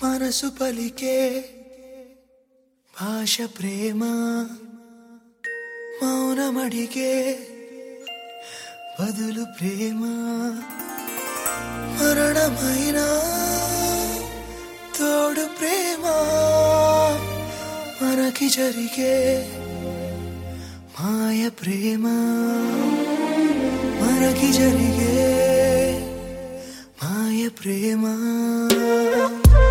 మనసు పలికే భాష ప్రేమ మౌనమడిగే బదులు ప్రేమ మరణమైన తోడు ప్రేమ మనకి జరిగే మాయ ప్రేమ మనకి జరిగే మాయ ప్రేమ